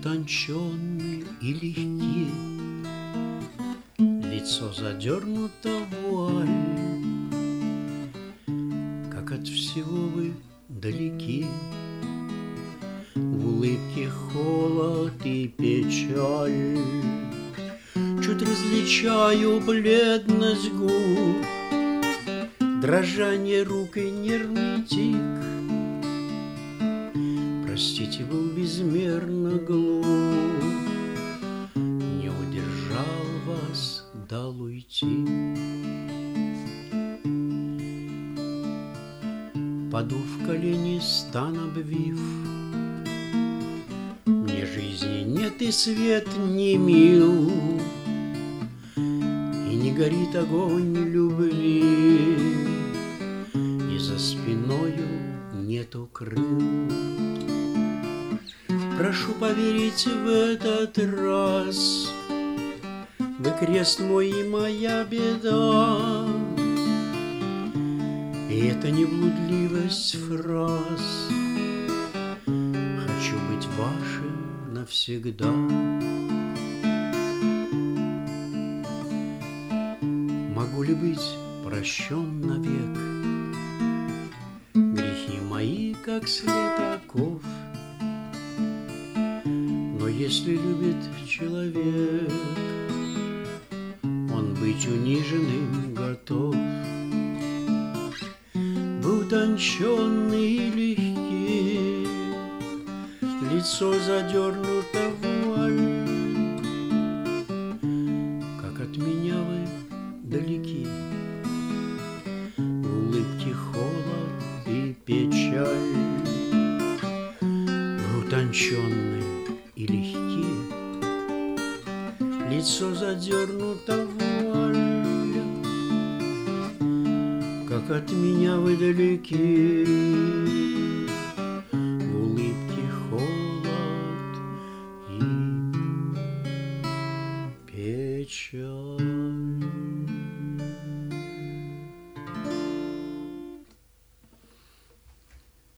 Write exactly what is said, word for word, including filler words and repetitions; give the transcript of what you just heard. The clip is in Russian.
утонченны и легки, лицо задернуто вуаль, как от всего вы далеки. В улыбке холод и печаль, чуть различаю бледность губ, дрожание рук и нервный тик. Простите, был безмерно глуп, не удержал вас, дал уйти. Паду в колени, стан обвив, мне жизни нет и свет не мил, и не горит огонь любви, и за спиною нету крыл. Прошу поверить в этот раз, вы крест мой и моя беда, и это не блудливость фраз. Хочу быть вашим навсегда. Могу ли быть прощен навек? Грехи мои, как след оков. Но если любит человек, он быть униженным готов. Вы утонченны и легки, лицо задернуто вуаль, как от меня вы далеки. В улыбке холод и печаль. Вы утонченны и легки, лицо задернуто вуаль, как от меня вы далеки.